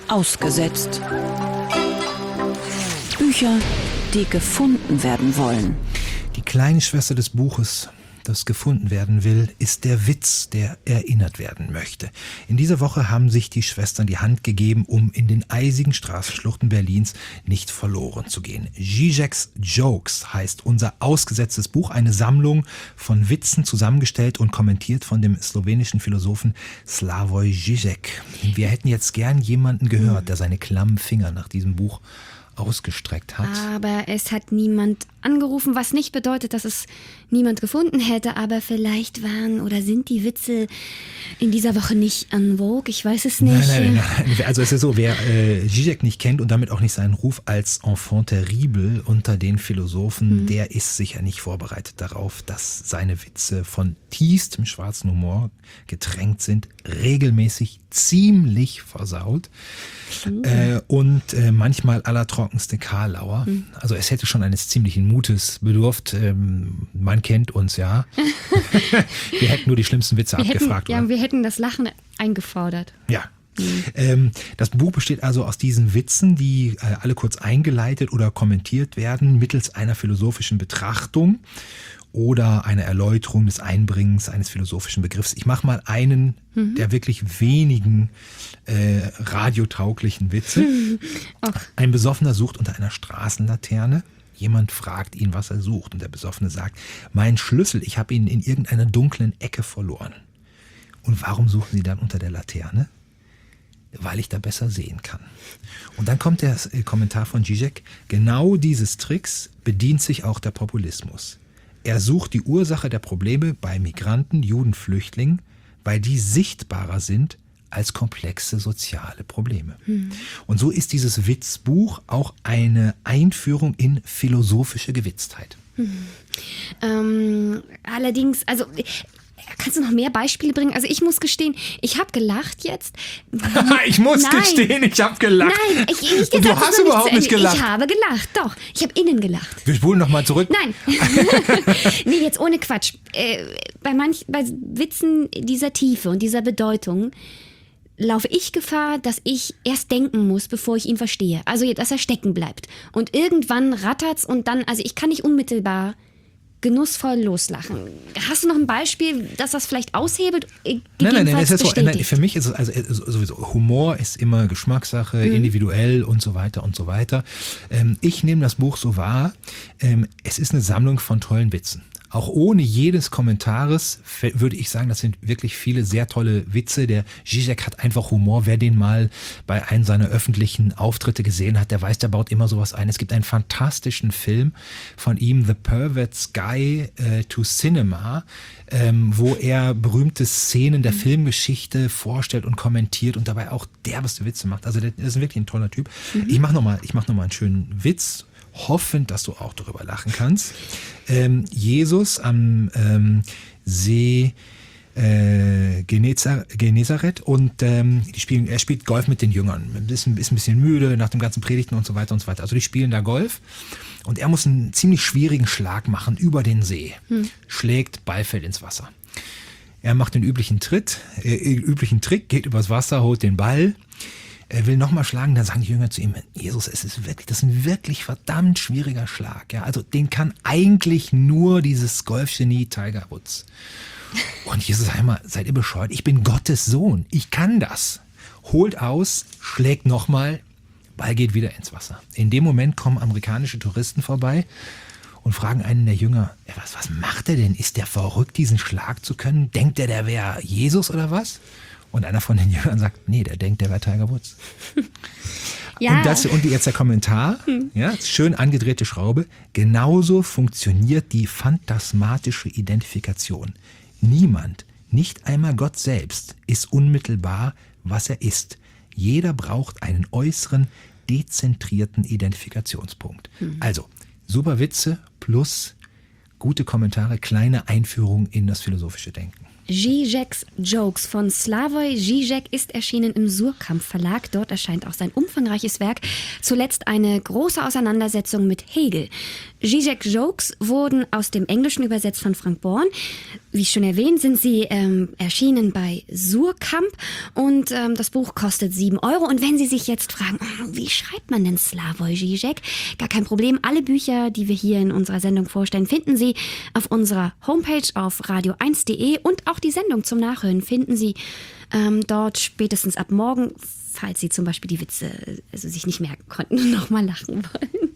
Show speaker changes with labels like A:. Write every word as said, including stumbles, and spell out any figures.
A: Ausgesetzt. Bücher, die gefunden werden wollen.
B: Die kleine Schwester des Buches, das gefunden werden will, ist der Witz, der erinnert werden möchte. In dieser Woche haben sich die Schwestern die Hand gegeben, um in den eisigen Straßenschluchten Berlins nicht verloren zu gehen. Žižek's Jokes heißt unser ausgesetztes Buch, eine Sammlung von Witzen zusammengestellt und kommentiert von dem slowenischen Philosophen Slavoj Žižek. Wir hätten jetzt gern jemanden gehört, der seine klammen Finger nach diesem Buch ausgestreckt hat.
C: Aber es hat niemand angerufen, was nicht bedeutet, dass es niemand gefunden hätte. Aber vielleicht waren oder sind die Witze in dieser Woche nicht en vogue. Ich weiß es nicht.
B: Nein, nein, nein. Also es ist so, wer äh, Žižek nicht kennt und damit auch nicht seinen Ruf als Enfant terrible unter den Philosophen, mhm. der ist sicher nicht vorbereitet darauf, dass seine Witze von tiefstem schwarzen Humor getränkt sind, regelmäßig ziemlich versaut mhm. äh, und äh, manchmal allertrockenste Karlauer. Mhm. Also es hätte schon eines ziemlichen Mutes bedurft. Ähm, man kennt uns ja. Wir hätten nur die schlimmsten Witze
C: wir
B: abgefragt.
C: Hätten, ja, wir hätten das Lachen eingefordert.
B: Ja. Mhm. Ähm, das Buch besteht also aus diesen Witzen, die äh, alle kurz eingeleitet oder kommentiert werden mittels einer philosophischen Betrachtung oder einer Erläuterung des Einbringens eines philosophischen Begriffs. Ich mache mal einen mhm. der wirklich wenigen äh, radiotauglichen Witze. Ein Besoffener sucht unter einer Straßenlaterne. Jemand fragt ihn, was er sucht. Und der Besoffene sagt, mein Schlüssel, ich habe ihn in irgendeiner dunklen Ecke verloren. Und warum suchen Sie dann unter der Laterne? Weil ich da besser sehen kann. Und dann kommt der Kommentar von Žižek. Genau dieses Tricks bedient sich auch der Populismus. Er sucht die Ursache der Probleme bei Migranten, Juden, Flüchtlingen, weil die sichtbarer sind als komplexe soziale Probleme. Hm. Und so ist dieses Witzbuch auch eine Einführung in philosophische Gewitztheit.
C: Hm. Ähm, allerdings, also kannst du noch mehr Beispiele bringen? Also ich muss gestehen, ich habe gelacht jetzt.
B: ich muss
C: Nein.
B: gestehen, ich habe gelacht.
C: Nein, ich, ich
B: Und du hast
C: nicht
B: überhaupt nicht gelacht.
C: Ich habe gelacht, doch. Ich habe innen gelacht.
B: Wir spulen noch mal zurück.
C: Nein. Nee, jetzt ohne Quatsch. Äh, bei manch, bei Witzen dieser Tiefe und dieser Bedeutung laufe ich Gefahr, dass ich erst denken muss, bevor ich ihn verstehe. Also, dass er stecken bleibt. Und irgendwann rattert's und dann, also ich kann nicht unmittelbar genussvoll loslachen. Hast du noch ein Beispiel, dass das vielleicht aushebelt?
B: Nein, nein, nein, es ist so, nein, für mich ist es also sowieso, Humor ist immer Geschmackssache, mhm. individuell und so weiter und so weiter. Ähm, ich nehme das Buch so wahr, ähm, es ist eine Sammlung von tollen Witzen. Auch ohne jedes Kommentares würde ich sagen, das sind wirklich viele sehr tolle Witze. Der Žižek hat einfach Humor. Wer den mal bei einem seiner öffentlichen Auftritte gesehen hat, der weiß, der baut immer sowas ein. Es gibt einen fantastischen Film von ihm, The Pervert's Guide äh, to Cinema, ähm, wo er berühmte Szenen der Filmgeschichte vorstellt und kommentiert und dabei auch derbeste Witze macht. Also das ist wirklich ein toller Typ. Mhm. Ich mache nochmal, ich mach noch mal einen schönen Witz. Hoffend, dass du auch darüber lachen kannst. Ähm, Jesus am ähm, See äh, Genezareth und ähm, die spielen, er spielt Golf mit den Jüngern. Ist ein, ist ein bisschen müde nach dem ganzen Predigten und so weiter und so weiter. Also die spielen da Golf und er muss einen ziemlich schwierigen Schlag machen über den See. Hm. Schlägt, Ball fällt ins Wasser. Er macht den üblichen Tritt, äh, üblichen Trick, geht übers Wasser, holt den Ball. Er will nochmal schlagen, dann sagen die Jünger zu ihm, Jesus, es ist wirklich, das ist ein wirklich verdammt schwieriger Schlag. Ja, also den kann eigentlich nur dieses Golfgenie Tiger Woods. Und Jesus sagt immer, seid ihr bescheuert? Ich bin Gottes Sohn. Ich kann das. Holt aus, schlägt nochmal, Ball geht wieder ins Wasser. In dem Moment kommen amerikanische Touristen vorbei und fragen einen der Jünger, ja, was, was macht er denn? Ist der verrückt, diesen Schlag zu können? Denkt er, der wäre Jesus oder was? Und einer von den Jüngern sagt, nee, der denkt, der wäre Tiger Woods. Ja. Und, das, und jetzt der Kommentar, hm. ja, schön angedrehte Schraube. Genauso funktioniert die phantasmatische Identifikation. Niemand, nicht einmal Gott selbst, ist unmittelbar, was er ist. Jeder braucht einen äußeren, dezentrierten Identifikationspunkt. Hm. Also, super Witze plus gute Kommentare, kleine Einführung in das philosophische Denken.
C: Žižek's Jokes von Slavoj Žižek ist erschienen im Surkamp Verlag. Dort erscheint auch sein umfangreiches Werk. Zuletzt eine große Auseinandersetzung mit Hegel. Zizek Jokes wurden aus dem Englischen übersetzt von Frank Born. Wie schon erwähnt, sind sie ähm, erschienen bei Suhrkamp und ähm, das Buch kostet sieben Euro. Und wenn Sie sich jetzt fragen, oh, wie schreibt man denn Slavoj Zizek? Gar kein Problem. Alle Bücher, die wir hier in unserer Sendung vorstellen, finden Sie auf unserer Homepage auf radio eins punkt de und auch die Sendung zum Nachhören finden Sie ähm, dort spätestens ab morgen, falls Sie zum Beispiel die Witze also sich nicht merken konnten und nochmal lachen wollen.